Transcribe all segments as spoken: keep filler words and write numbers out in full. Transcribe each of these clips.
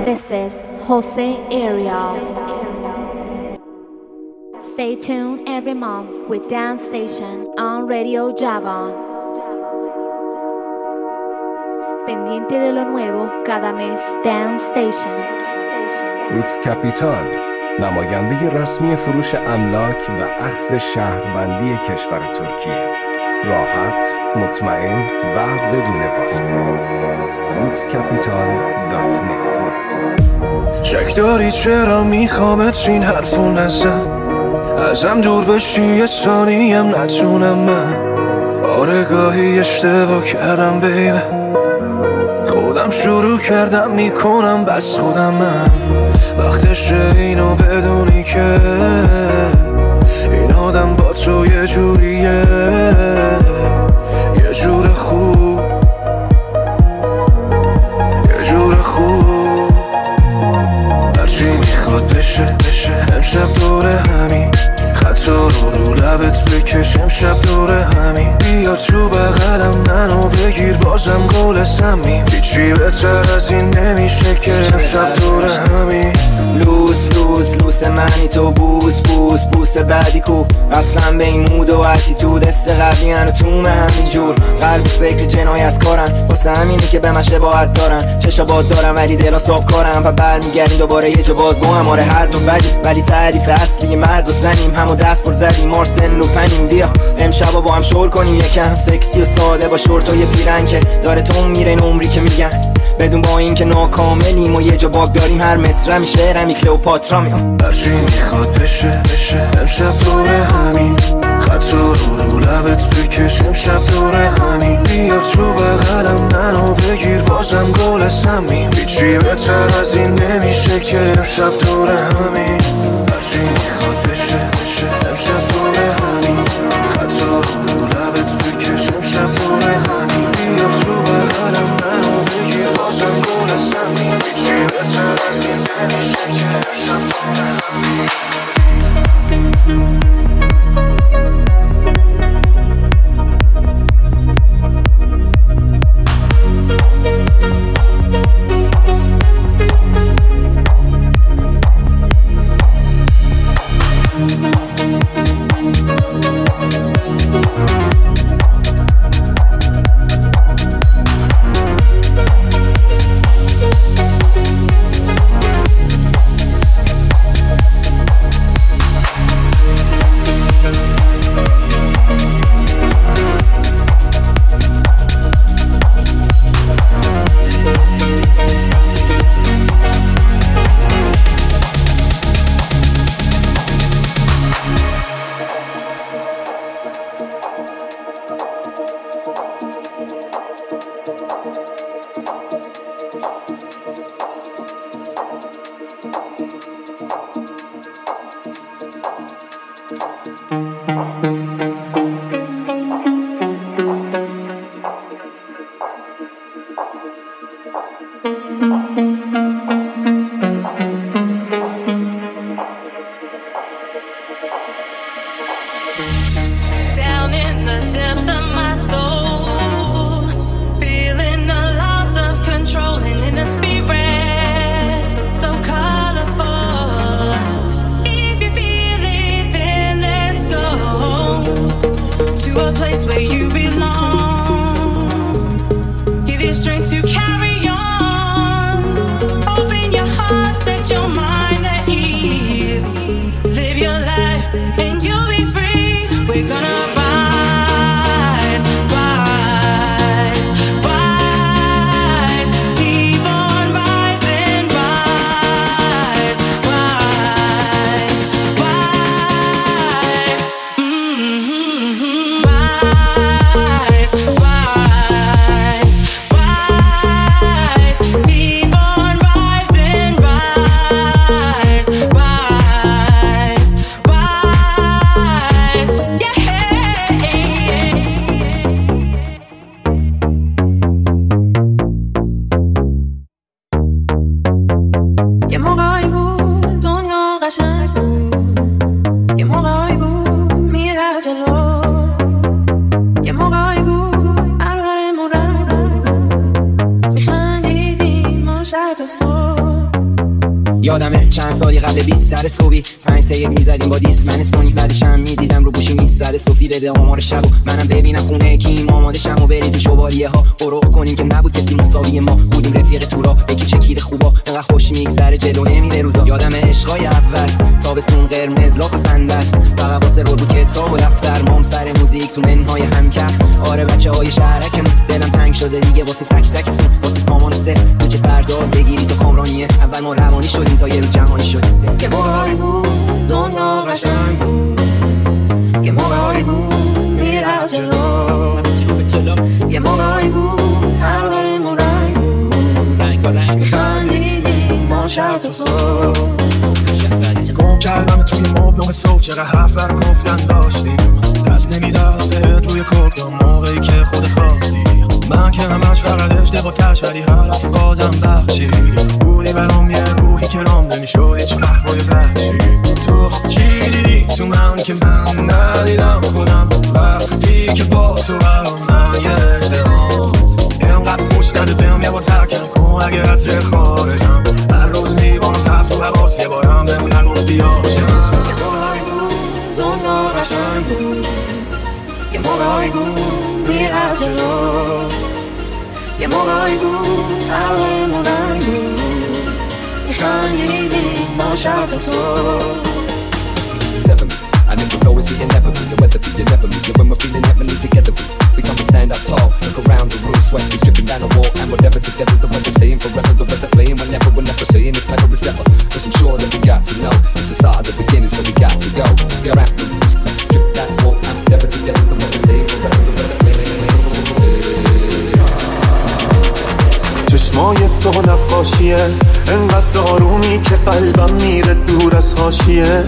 This is Jose Ariel. Stay tuned every month with Dance Station on Radio Javan. Pendiente de lo nuevo cada mes. Dance Station. روتس کپیتال، نماینده رسمی فروش املاک و اخذ شهروندی کشور ترکیه. راحت، مطمئن و بدون واسطه. روتس کپیتال دات نت. شک داری چرا میخوامت این حرفو نزن، ازم دور بشی یه ثانیم نتونم من. آره گاهی اشتباه کردم بیبه، خودم شروع کردم میکنم بس خودم من. وقتشه اینو بدونی که این آدم با تو یه جوریه، یه جور خوب، یه جور خوب. هرچی میخواد بشه بشه امشب دوره همین، خطا رو رو لبت بکش امشب دوره همین. بیا تو بغلم منو بگیر بازم گل سمی، هیچی بهتر از این نمیشه که امشب دوره همین. لوس لوس لوس منی تو بوس بوس بوس بعدی کو، قسم به این مود و اتیتود است قبلی هنو تومه همینجور. قلب فکر جنایت کارن واسه همینی که به من شباهت دارن. چشا باد دارم ولی دلا صاف کارم و برمیگردیم دوباره یه جا باز با هم. آره هر دو بدی ولی تعریف اصلی مرد و زنیم، همو دست پر زدیم مارسن و پنیم. بیا امشبا با هم شور کنیم یکم، سکسی و ساده با شورت و یه پیرنگ که داره تو میره این عمری که میگن، بدون با این که ناکاملیم و یه جا باگ داریم. هر مصرمی شعرمی کلئوپاترا میام. هرچی میخواد بشه بشه امشب دوره همین، خطا رو رو لبت بکش امشب دوره همین. بیا تو بغلم منو بگیر بازم گل سمی، هیچی بهتر از این نمیشه که امشب دوره همین. هرچی میخواد بشه بشه امشب دوره همین، خطا رو رو لبت بکش امشب دوره همین. بیا تو بغلم منو بگیر بازم گل سمی، هیچی بهتر از این نمیشه که امشب دوره همین. Strength to carry on. یادمه چند سالی قبل بیست سر صبحی پنج سه یک میزدیم با دیست من استونی بعدش هم میدیدم رو گوشی میزده صوفی بده آمار شب و منم ببینم خونه کیم آماده شم و بریزیم شوالیه ها برو کنیم که نبود کسی مساوی ما بودیم رفیق تورا یکی چکید خوبا انقدر خوش میگذره جلو نمیره روزا یادم عشقای اول تابستون قرمز لاک و صندل فقط واسه رول بود کتاب و دفتر مام سر موزیک تو منهای هم کرد آره بچه‌های شهرکمون دلم تنگ شده دیگه واسه تک تکتون واسه سامان سه تو چه فرداد بگیری تو کامرانیه اول ما روانی شدیم تا یه روز جهانی شدیم یه موقعی بود دنیا قشنگ بود یه موقعی بود میرفت جلو یه موقعی بود پرورمون رنگ بود میخندیدیم ما شب تا صبح گم کردم توی مبنوع صبح چقدر حرف بر گفتن داشتیم دست نمیزدم بهت روی کوک تا موقعی که خود خواستی من که همش فقط اشتباه تش ولی حرف بازم بخشی بودی برام یه روحی که رام نمیشد هیچ فهمای وحشی تو چی دیدی تو من که من ندیدم خودم وقتی که با تو برام من یه اشتباه اینقدر خوش نده بهم یه بار ترکم کن اگه از چه خارجم هر روز میبانم صرف و حواس یه بارم بهم نگفتی آشم یه موقعی بود دنیا قشنگ بود یه موقعی بود میرفت جلو یه موقعی بود پرورمون رنگ بود میخندیدیم ما شب تا صبح I never know it's me and never me. The weather be, you never meet. When we're feeling heavenly together, we come and stand up tall. Look around the room, sweat is dripping down the wall, and we're never together. The weather staying forever, the weather playing whenever, we're never saying it's better as ever. Cause I'm sure that we got to know it's the start of the beginning, so we got to go. Get around the room, drip that wall, and we're never together. The weather staying forever, the weather playing. چشمای تو نقاشیه انقدر آرومی که قلبم میره دور از حاشیه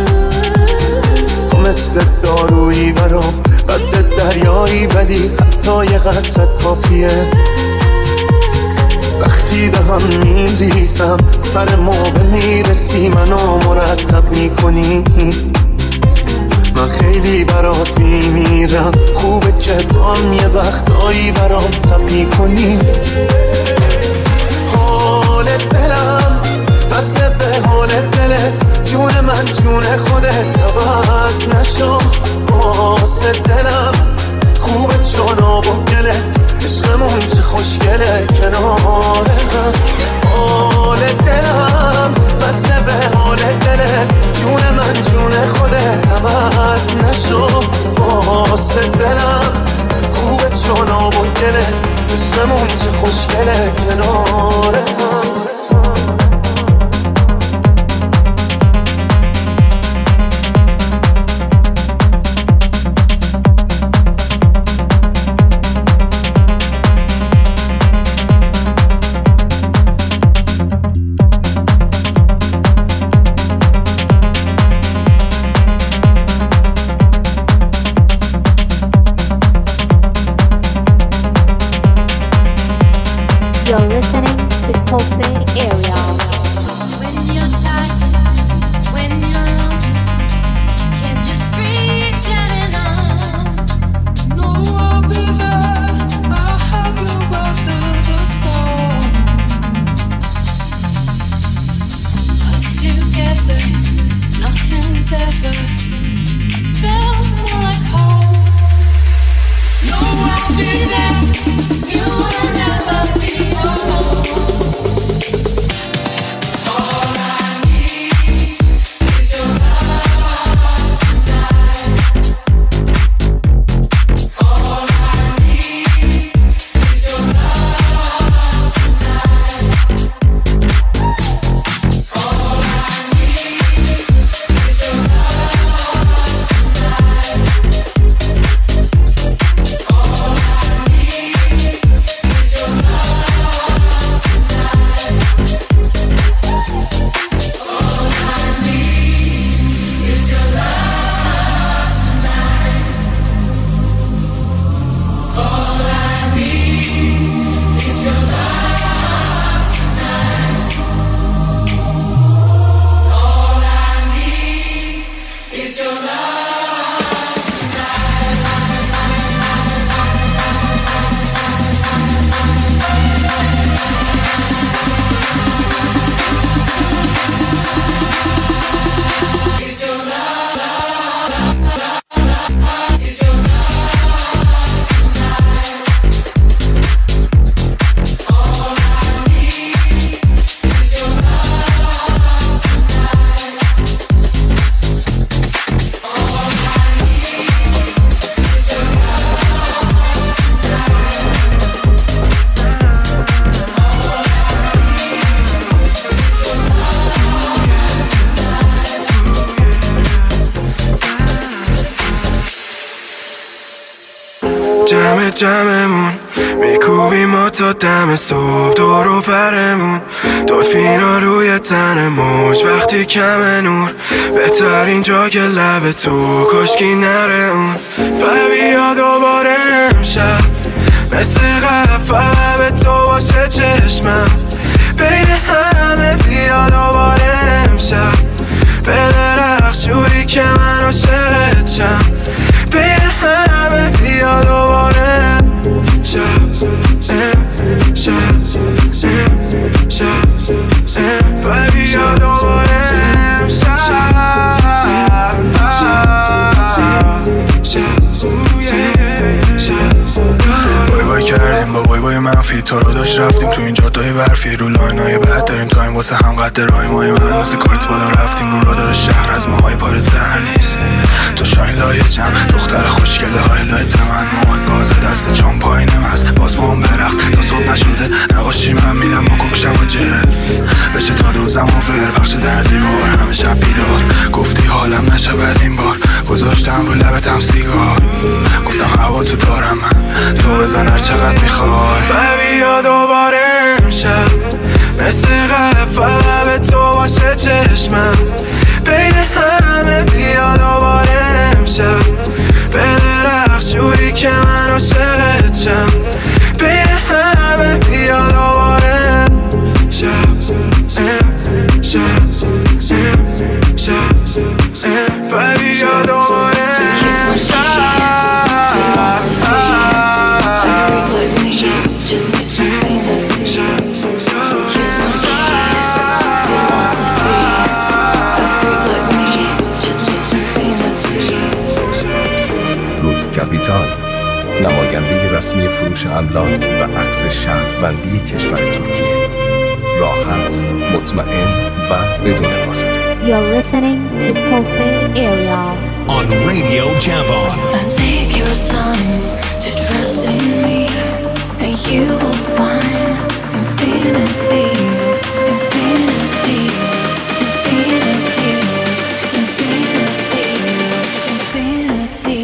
تو مثل دارویی برام قد دریایی ولی حتی یه قطرت کافیه وقتی به هم میریسم سر موقع میرسی منو مرتب میکنی من خیلی برات میمیرم خوبه که تو هم یه وقتایی برام تب میکنی حال دلم وصله به حال دلت جون من جون خودت عوض نشو واسه دلم خوبه چون آب و گلت عشقمون چه خوشگله کنار هم حال دلم وصله به حال دلت جون من جون خودت عوض نشو واسه دلم خوبه چون آب و گلت عشقمون چه خوشگله کنار هم You're listening to Pulse Area. When you're tired, when you're alone, can't just reach out and on. No, I'll be there. I'll help you rise through the storm. Us together, nothing's ever felt more like home. No, I'll be there. You will never be alone. All I need is your love tonight. جمعمون میکوبی ما تا دم صبح دور و برمون دلفینا روی تن موج وقتی کم نور بهترین جا که لب تو کاشکی نره اون و بیا دوباره امشب مثل قبل فقط به تو باشه چشمم بین همه بیا دوباره امشب به درخت جوری که من عاشقت شم بین همه بیا دوباره شب شب شب شب و بیا دوباره شب بای بای کردیم با بای بای منفی تا رو داشت رفتیم تو این جادای برفی رو لاینای بد داریم تا این واسه هم قد رای مای من مثل کایت بالا رفتیم رو رادار شهر از ماهای پاره تر نیست تو شاین لایه جم دختر خوشگله های لایت من مامان بازه دست چون پایینم هست باز با هم برقص تا صبح نشده نباشی من میدم با کوک شب و جل بشه تا دوزم و فر بخش در دیوار همه شب بیدار گفتی حالم نشه بد این بار گذاشتم رو لبتم سیگار گفتم هوا تو دارم من تو بزن هر چقدر میخوای و بیا دوباره امشب مثل قبل فقط به تو باشه چشمم بین همه بیا دوباره امشب به درخت جوری که من عاشقت شم بین همه بیا دوباره شب شب شب و بیا دوباره روز کپیتال، نماینده رسمی فروش املاک و عکس شهروندی کشور ترکیه. راحت، مطمئن و بدون واسطه. You're listening to Pulse Area on Radio Javan. Take your time to trust in me, and you will find infinity, infinity, infinity, infinity, infinity.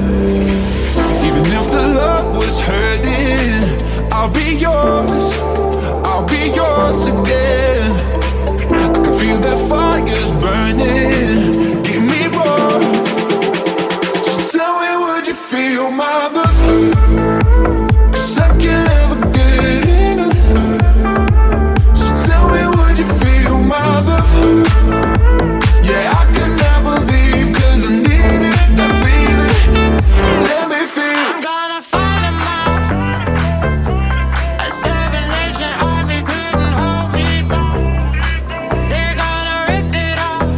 Even if the love was hurting, I'll be yours. I'll be yours again. I can feel the fire's burning. Give me more. So tell me, would you feel my love? 'Cause I can't ever get enough. So tell me, would you feel my love? Yeah, I can never leave 'cause I need it, that feeling. Let me feel. I'm gonna find a mile. A seven legend army couldn't hold me back. They're gonna rip it off,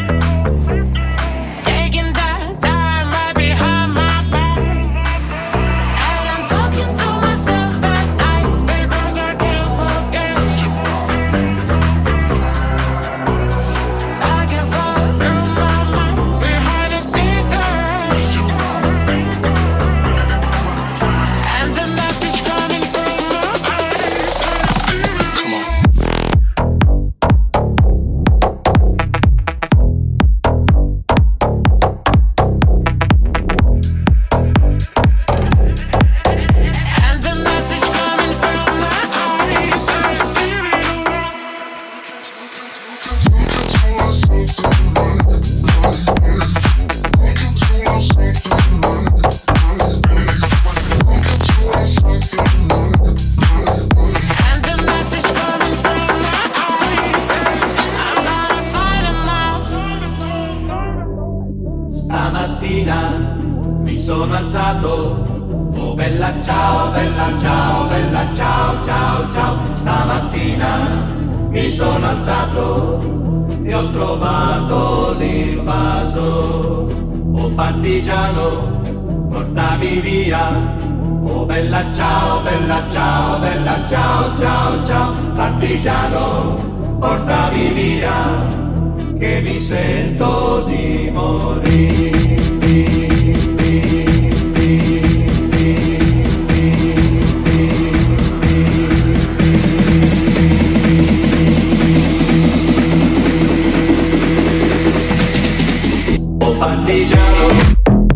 taking that time right behind my back. And I'm talking to myself at night because I can't forget. I can fall through my mind behind a cigarette. And the message coming from my eyes. Come on. And the message coming from my eyes. And the message coming from my eyes. I'm gonna find them out. Stamattina mi sono alzato, oh bella ciao, bella ciao, bella ciao, ciao, ciao. Stamattina mi sono alzato e ho trovato l'invaso. Oh partigiano, portami via. Oh bella ciao, bella ciao, bella ciao, ciao, ciao. Partigiano, portami via, che mi sento di morire. Oh partigiano,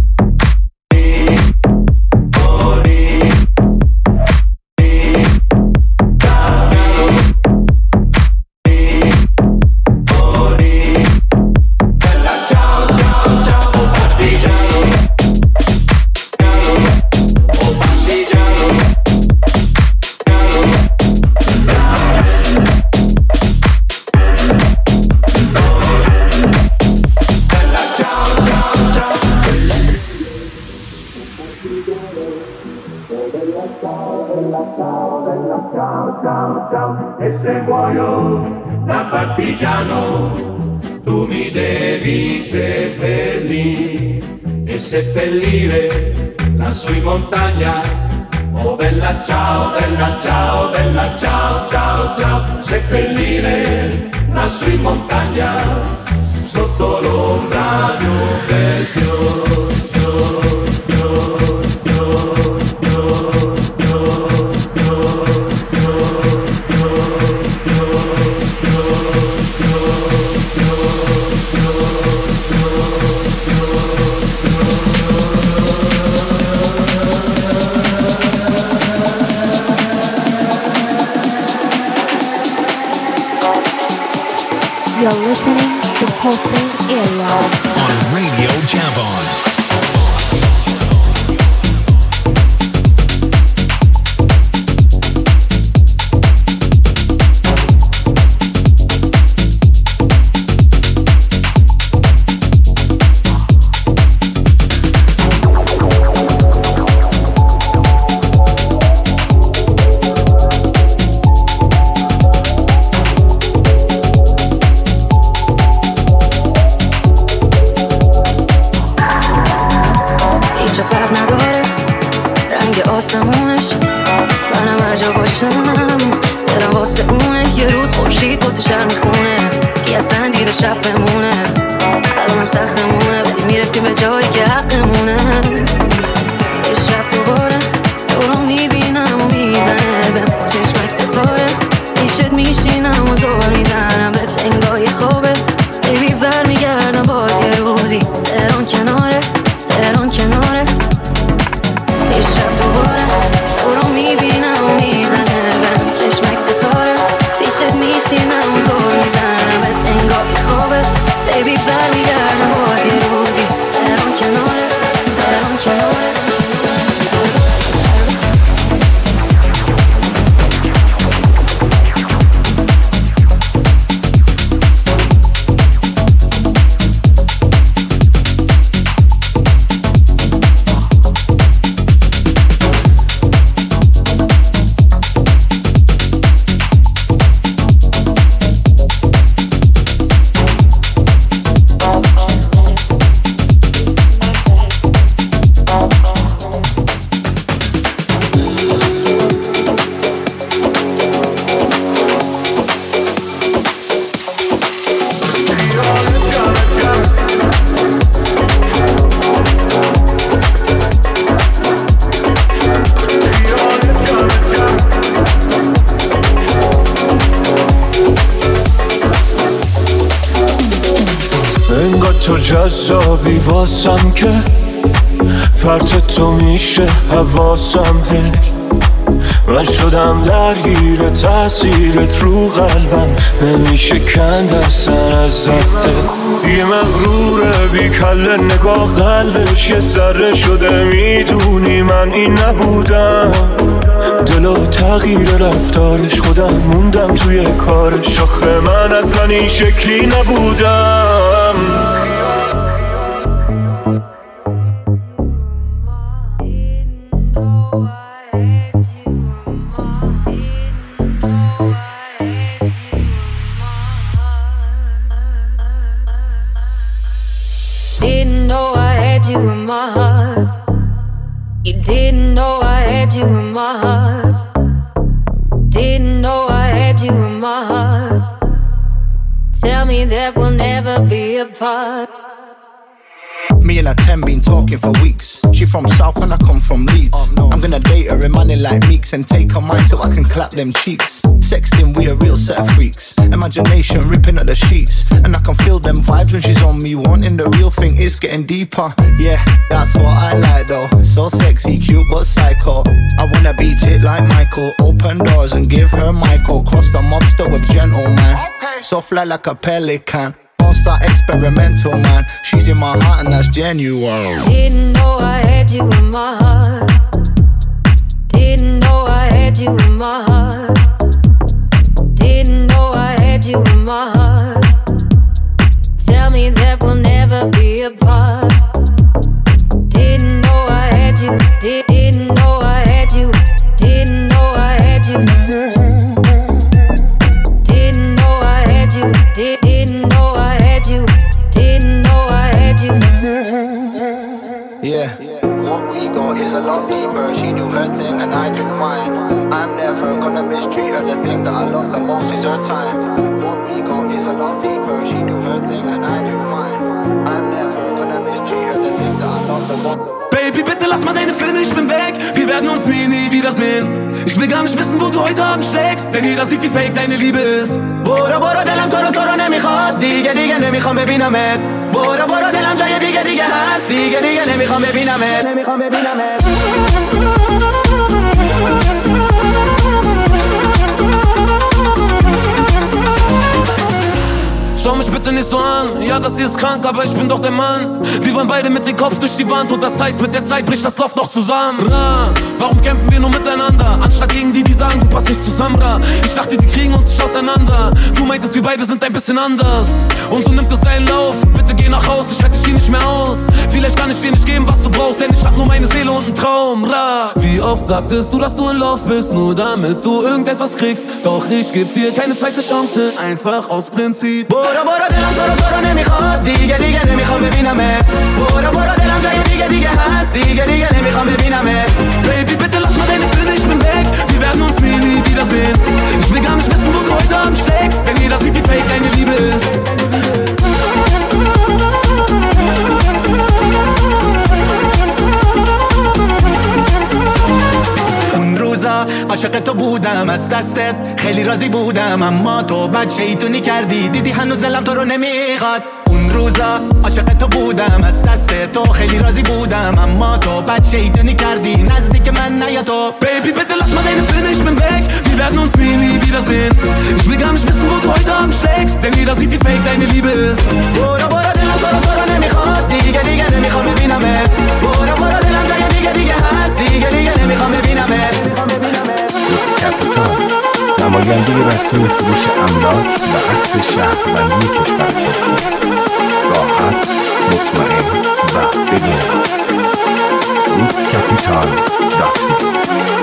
e se muoio da partigiano tu mi devi seppellire e seppellire lassù in montagna. Oh bella ciao, bella ciao, bella ciao, ciao, ciao. Seppellire lassù in montagna sotto l'ombra di un bel fiore. You're listening to Pulsing Area on Radio Javon. شب بمونه الانم سختمونه ولی میرسیم به جایی که حقمونه. یه شب دوباره تو رو میبینم و میزنه بهم چشمک ستاره پیشت میشینم و زور میزنم به تنگای خوبه بیبی برمیگردم باز یه روزی تهران کنارت تهران کنارت. یه شب دوباره تو رو میبینم و میزنه بهم چشمک ستاره تو جذابی واسم که پرت تو میشه حواسم هی من شدم درگیر تاثیرت رو قلبم نمیشه کند اصلا از زده یه مغروره بی کله نگاه قلبش یه ذره شده میدونی من این نبودم دلو تغییر رفتارش خودم موندم توی کارش آخه من اصلا این شکلی نبودم Didn't know I had you in my heart. You didn't know I had you in my heart. Didn't know I had you in my heart. Tell me that we'll never be apart. Me and her ten been talking for weeks. She from South and I come from Leeds. I'm gonna date her in money like Meeks and take her mind so I can clap them cheeks. Sexting, we a real set of freaks. Imagination ripping at the sheets, and I can feel them vibes when she's on me. Wanting the real thing is getting deeper. Yeah, that's what I like though. So sexy, cute but psycho. I wanna beat it like Michael. Open doors and give her Michael. Cross the mobster with gentleman. So fly like a pelican. Don't start experimental, man. She's in my heart and that's genuine. Didn't know I had you in my heart. Didn't know I had you in my heart. Didn't know I had you in my heart. Tell me that we'll never be apart. Didn't know I had you. Did, didn't know I had you. Didn't know I had you. Didn't know I had you. Did, didn't know I had you. Didn't know I had you. Yeah, what we got is a lot deeper. She do her thing and I do mine. I'm never gonna mistreat her. The thing that I love the most is her time. What we got is a lot deeper. She do her thing and I do mine. I'm never gonna mistreat her. The thing that I love the most. Baby, bitte lass mal deine Filme, ich bin weg. Wir werden uns nie, nie wiedersehen. Ich will gar nicht wissen, wo du heute Abend schlägst, denn jeder sieht, wie fake deine Liebe ist. Bora, bora, دلم تو رو تو رو نمیخواد. دیگه دیگه نمیخوام ببینمت. بورا بورا دلم جای دیگه دیگه هست. دیگه دیگه نمیخوام ببینمت. نمیخوام ببینمت. Schau mich bitte nicht so an, ja das hier ist krank, aber ich bin doch der Mann. Wir wollen beide mit dem Kopf durch die Wand und das heißt mit der Zeit bricht das Loft noch zusammen. Ra, warum kämpfen wir nur miteinander, anstatt gegen die, die sagen, du passt nicht zu Samra. Ich dachte, die kriegen uns nicht auseinander. Du meintest, wir beide sind ein bisschen anders. Und so nimmt es seinen Lauf, bitte geh nach Haus, ich halte dich hier nicht mehr aus. Vielleicht kann ich dir nicht geben, was du brauchst, denn ich hab nur meine Seele und einen Traum. Ra, wie oft sagtest du, dass du in Love bist, nur damit du irgendetwas kriegst. Doch ich geb dir keine zweite Chance, einfach aus Prinzip. برو برو دلم تو رو تو رو نمیخواد دیگه دیگه نمیخوام ببینمت برو برو دلم جای دیگه دیگه هست دیگه دیگه نمیخوام ببینمت Baby bitte lass mal deine Filme, ich bin weg wir werden uns nie, nie wiedersehen ich will gar nicht wissen, wo du heute Abend schlägst denn jeder sieht, wie fake deine Liebe ist اون روزا عاشق تو بودم از دستت خیلی راضی بودم اما تو بد شیطونی کردی دیدی هنوز دلم تو رو نمیخواد اون روزا عاشق تو بودم از دست تو خیلی راضی بودم اما تو بد شیطونی کردی نزدیک من نیا تو Baby bitte lass mal deine Filme, ich bin weg wir werden uns nie, nie wiedersehen ich will gar nicht wissen, wo du heute Abend schlägst denn jeder sieht, wie fake deine Liebe ist برو برو دلم تو رو تو رو نمیخواد دیگه دیگه نمیخوام ببینمت برو برو دلم جای دیگه دیگه هست دیگه دیگه نمیخوام ببینمت It's Capital نماینده رسمی فروش املاک و عکس شهروندی کشور ترکیه راحت، مطمئن و بدون رسید. روتس کپیتال دات نت